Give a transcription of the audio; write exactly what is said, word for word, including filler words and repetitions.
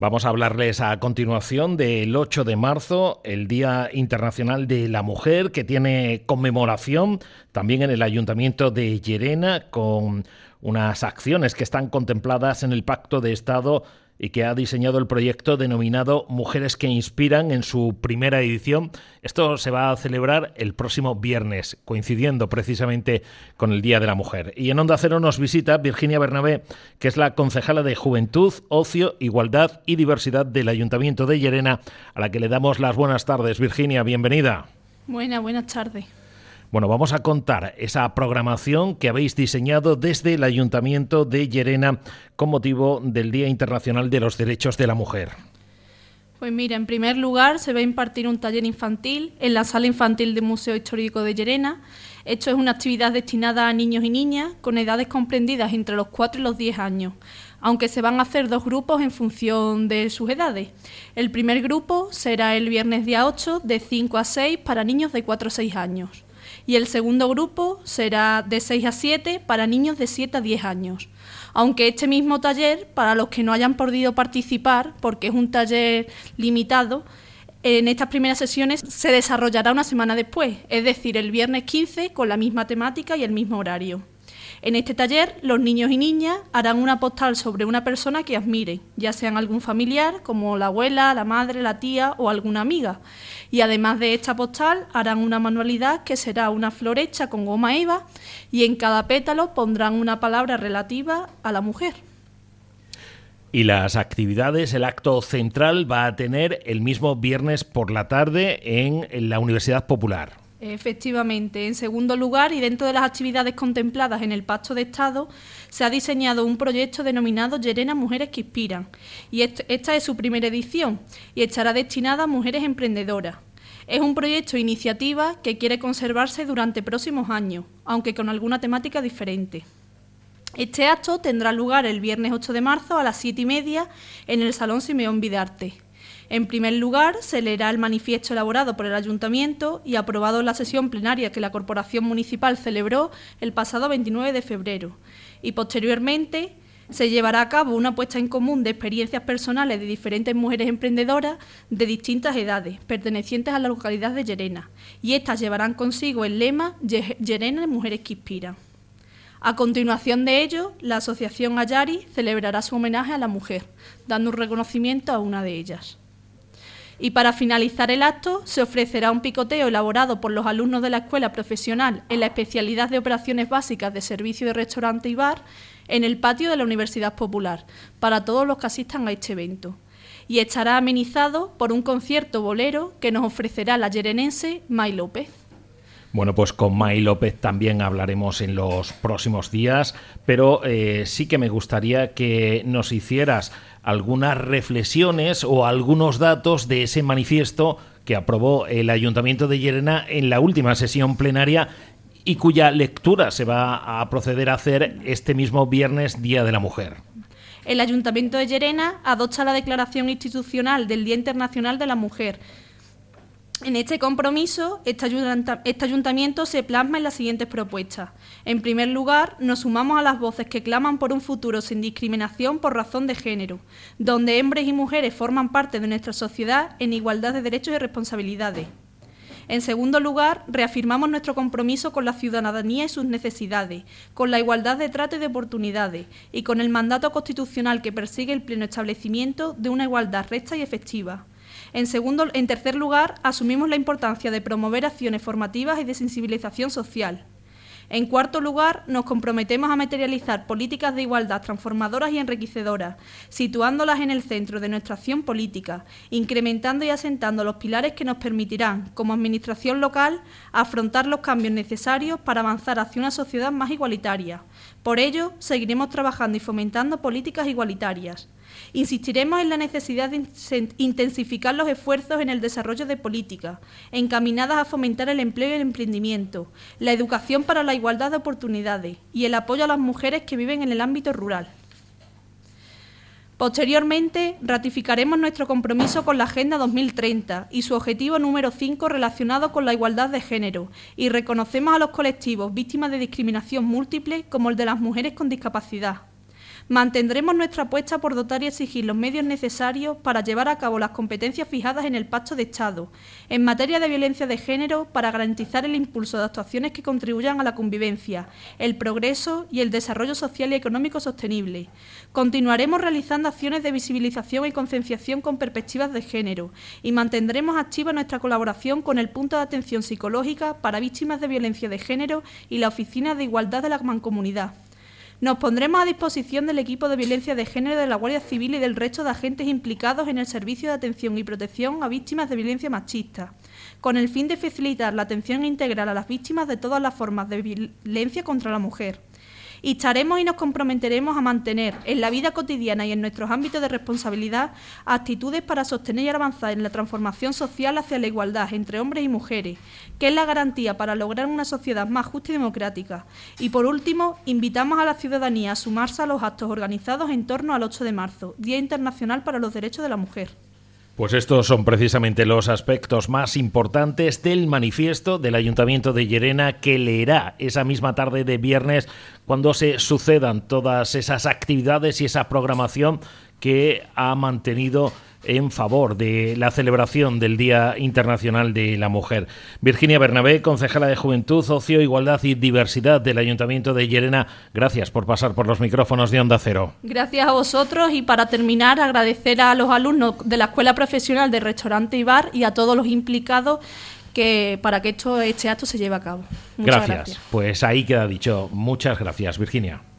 Vamos a hablarles a continuación del ocho de marzo, el Día Internacional de la Mujer, que tiene conmemoración también en el Ayuntamiento de Llerena, con unas acciones que están contempladas en el Pacto de Estado y que ha diseñado el proyecto denominado Mujeres que Inspiran en su primera edición. Esto se va a celebrar el próximo viernes, coincidiendo precisamente con el Día de la Mujer. Y en Onda Cero nos visita Virginia Bernabé, que es la concejala de Juventud, Ocio, Igualdad y Diversidad del Ayuntamiento de Llerena, a la que le damos las buenas tardes. Virginia, bienvenida. Buenas, buenas tardes. Bueno, vamos a contar esa programación que habéis diseñado desde el Ayuntamiento de Llerena con motivo del Día Internacional de los Derechos de la Mujer. Pues mira, en primer lugar se va a impartir un taller infantil en la Sala Infantil del Museo Histórico de Llerena. Esto es una actividad destinada a niños y niñas con edades comprendidas entre los cuatro y los diez años, aunque se van a hacer dos grupos en función de sus edades. El primer grupo será el viernes día ocho de cinco a seis para niños de cuatro a seis años. Y el segundo grupo será de seis a siete para niños de siete a diez años. Aunque este mismo taller, para los que no hayan podido participar, porque es un taller limitado, en estas primeras sesiones se desarrollará una semana después, es decir, el viernes quince con la misma temática y el mismo horario. En este taller, los niños y niñas harán una postal sobre una persona que admiren, ya sean algún familiar, como la abuela, la madre, la tía o alguna amiga. Y además de esta postal, harán una manualidad que será una flor hecha con goma eva y en cada pétalo pondrán una palabra relativa a la mujer. Y las actividades, el acto central va a tener el mismo viernes por la tarde en la Universidad Popular. Efectivamente. En segundo lugar, y dentro de las actividades contempladas en el Pacto de Estado, se ha diseñado un proyecto denominado Llerena Mujeres que Inspiran. Y esta es su primera edición y estará destinada a mujeres emprendedoras. Es un proyecto de iniciativa que quiere conservarse durante próximos años, aunque con alguna temática diferente. Este acto tendrá lugar el viernes ocho de marzo a las siete y media en el Salón Simeón Vidarte. En primer lugar, se leerá el manifiesto elaborado por el Ayuntamiento y aprobado en la sesión plenaria que la Corporación Municipal celebró el pasado veintinueve de febrero. Y posteriormente se llevará a cabo una puesta en común de experiencias personales de diferentes mujeres emprendedoras de distintas edades, pertenecientes a la localidad de Llerena. Y estas llevarán consigo el lema Llerena Mujeres que Inspiran. A continuación de ello, la Asociación Ayari celebrará su homenaje a la mujer, dando un reconocimiento a una de ellas. Y para finalizar el acto, se ofrecerá un picoteo elaborado por los alumnos de la Escuela Profesional en la especialidad de Operaciones Básicas de Servicio de Restaurante y Bar en el patio de la Universidad Popular, para todos los que asistan a este evento. Y estará amenizado por un concierto bolero que nos ofrecerá la yerenense May López. Bueno, pues con May López también hablaremos en los próximos días, pero eh, sí que me gustaría que nos hicieras algunas reflexiones o algunos datos de ese manifiesto que aprobó el Ayuntamiento de Llerena en la última sesión plenaria y cuya lectura se va a proceder a hacer este mismo viernes, Día de la Mujer. El Ayuntamiento de Llerena adopta la Declaración Institucional del Día Internacional de la Mujer. En este compromiso, este ayuntamiento se plasma en las siguientes propuestas. En primer lugar, nos sumamos a las voces que claman por un futuro sin discriminación por razón de género, donde hombres y mujeres forman parte de nuestra sociedad en igualdad de derechos y responsabilidades. En segundo lugar, reafirmamos nuestro compromiso con la ciudadanía y sus necesidades, con la igualdad de trato y de oportunidades y con el mandato constitucional que persigue el pleno establecimiento de una igualdad recta y efectiva. En, segundo, en tercer lugar, asumimos la importancia de promover acciones formativas y de sensibilización social. En cuarto lugar, nos comprometemos a materializar políticas de igualdad transformadoras y enriquecedoras, situándolas en el centro de nuestra acción política, incrementando y asentando los pilares que nos permitirán, como administración local, afrontar los cambios necesarios para avanzar hacia una sociedad más igualitaria. Por ello, seguiremos trabajando y fomentando políticas igualitarias. Insistiremos en la necesidad de intensificar los esfuerzos en el desarrollo de políticas encaminadas a fomentar el empleo y el emprendimiento, la educación para la igualdad de oportunidades y el apoyo a las mujeres que viven en el ámbito rural. Posteriormente, ratificaremos nuestro compromiso con la Agenda dos mil treinta y su objetivo número cinco relacionado con la igualdad de género y reconocemos a los colectivos víctimas de discriminación múltiple como el de las mujeres con discapacidad. Mantendremos nuestra apuesta por dotar y exigir los medios necesarios para llevar a cabo las competencias fijadas en el Pacto de Estado en materia de violencia de género para garantizar el impulso de actuaciones que contribuyan a la convivencia, el progreso y el desarrollo social y económico sostenible. Continuaremos realizando acciones de visibilización y concienciación con perspectivas de género y mantendremos activa nuestra colaboración con el Punto de Atención Psicológica para Víctimas de Violencia de Género y la Oficina de Igualdad de la Mancomunidad. Nos pondremos a disposición del equipo de violencia de género de la Guardia Civil y del resto de agentes implicados en el servicio de atención y protección a víctimas de violencia machista, con el fin de facilitar la atención integral a las víctimas de todas las formas de violencia contra la mujer. Instaremos y nos comprometeremos a mantener en la vida cotidiana y en nuestros ámbitos de responsabilidad actitudes para sostener y avanzar en la transformación social hacia la igualdad entre hombres y mujeres, que es la garantía para lograr una sociedad más justa y democrática. Y por último, invitamos a la ciudadanía a sumarse a los actos organizados en torno al ocho de marzo, Día Internacional para los Derechos de la Mujer. Pues estos son precisamente los aspectos más importantes del manifiesto del Ayuntamiento de Llerena, que leerá esa misma tarde de viernes cuando se sucedan todas esas actividades y esa programación que ha mantenido en favor de la celebración del Día Internacional de la Mujer. Virginia Bernabé, concejala de Juventud, Ocio, Igualdad y Diversidad del Ayuntamiento de Llerena, gracias por pasar por los micrófonos de Onda Cero. Gracias a vosotros y para terminar agradecer a los alumnos de la Escuela Profesional de Restaurante y Bar y a todos los implicados que para que esto, este acto se lleve a cabo. Muchas gracias. gracias. Pues ahí queda dicho. Muchas gracias, Virginia.